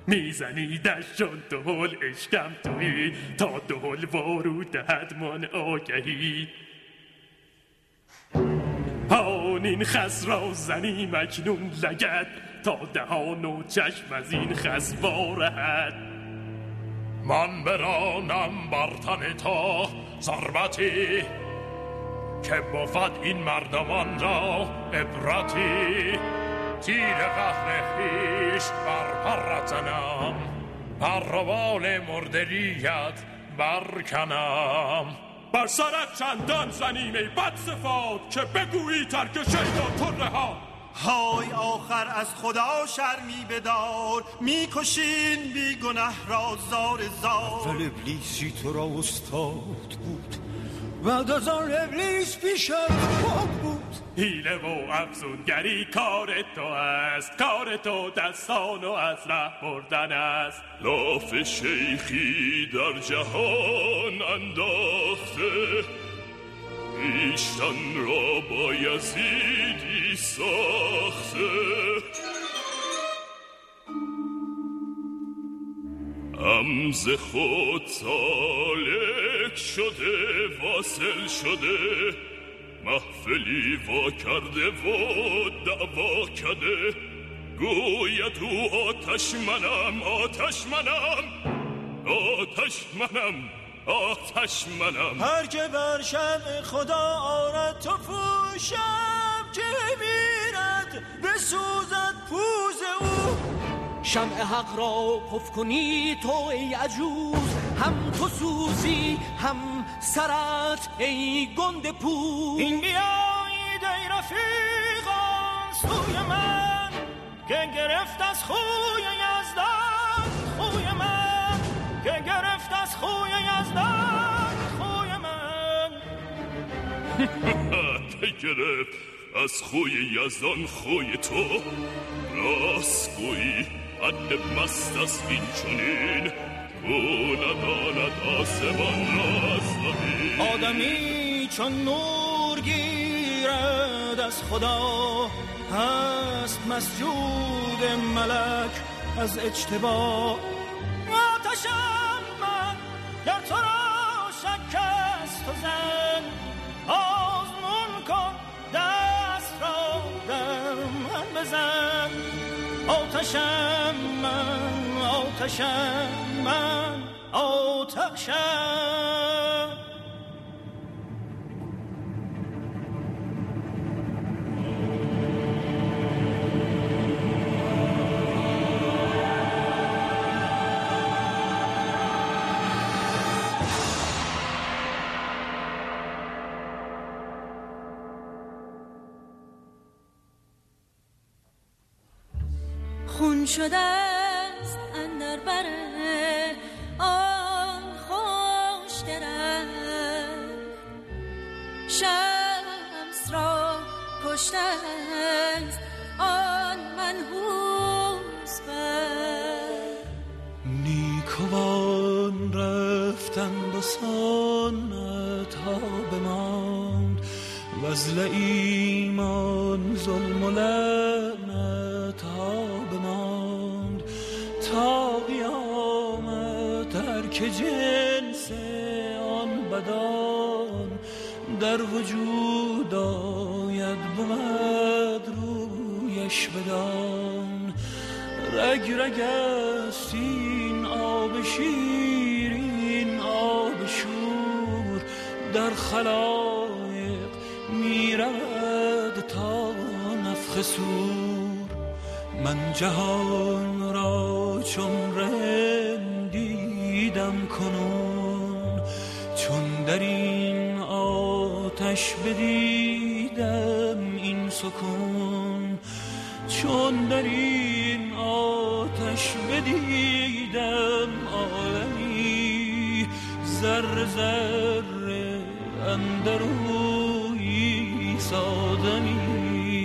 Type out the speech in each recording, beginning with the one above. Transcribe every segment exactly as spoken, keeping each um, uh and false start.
میزنیدش چون دهل اشکم تویی، تا دهل وارو دهد من آگهی. هان این خس را زنیم اکنون لگد، تا دهان و چشم از این خس وارهد. من برانم بر تن تا ضربتی، که بود این مردمان را عبرتی. تیر قهر خویش بر پر زنم، پروان مردریت برکنم. بر سرت چندان زنیم ای بد صفات، که بگویی ترک شیطان تو رها. های آخر از خدا شرمی بدار، میکشین بی گناه را زار زار. اول ابلیسی تو را استاد بود، بعد از آن ابلیس پیشت خود بود. حیله و افزونگری کار تو است، کار تو دستان و از ره بردن است. لاف شیخی در جهان انداخته، ایشان را با یزیدی ساخته. امز خود سالک شده واصل شده، محفلی وا کرده و دعوا کرده. گوید او آتش منم آتش منم آتش منم آتش منم. هر که بر شمع خدا آرد تو پوشم، که میرد بسوزد پوز او. شمع حق را پف کنی تو ای عجوز، هم تو سوزی هم سرت ای گنده پوز. این بیایید ای رفیقان سوی من، که گرفت از خوی یزدان خوی من، که گرفت از خوی یزدان خوی من. که گرفت از خوی یزدان خوی تو، راست گویی حد مست است این چنین، او نداند آسمان را از زمین. آدمی چون نور گیرد از خدا، هست مسجود ملک از اجتبا. آتشم من گر تو را شکست تو زن، آزمون کن دست را در من بزن. آتشم من آتشم من آتشم. خون شده است اندر بره آن خوش درخت، شمس را کشته است آن منحوس بر. نیکوان رفتند و سنت ها بماند، وز ایمان ظلم و لعنت ها بماند. تا قیامت هر که جنس آن بدان، در وجود آید بود رویش بدان. رگ رگ است این آب شیرین آب شور، در خلایق میرد تا نفخ صور. من جهان را چون رندیدم کنون، چون در این آتش بدیدم این سکون. چون در این آتش بدیدم عالمی، ذره ذره اندروی سادمی.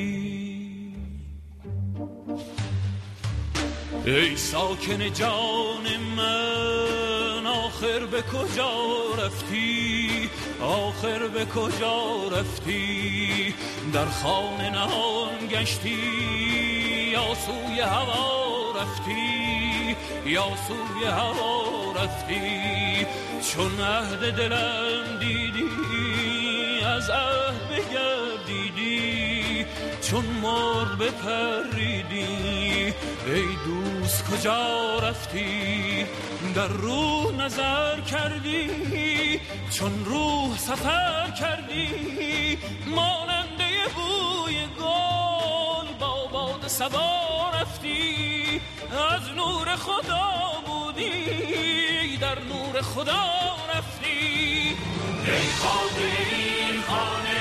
ای ساکن جان من آخر به کجا رفتی؟ آخر به کجا رفتی؟ در خانه نهان گشتی یا سوی هوا رفتی یا سوی هوا رفتی، چون عهد دلم دیدی از عهد بگردیدی، چون مرغ بپریدی ای دوست کجا رفتی، در روح نظر کردی چون روح سفر کردی، ماننده بوی گل با باد صبا رفتی، از نور خدا بودی در نور خدا رفتی. ای خانه این خانه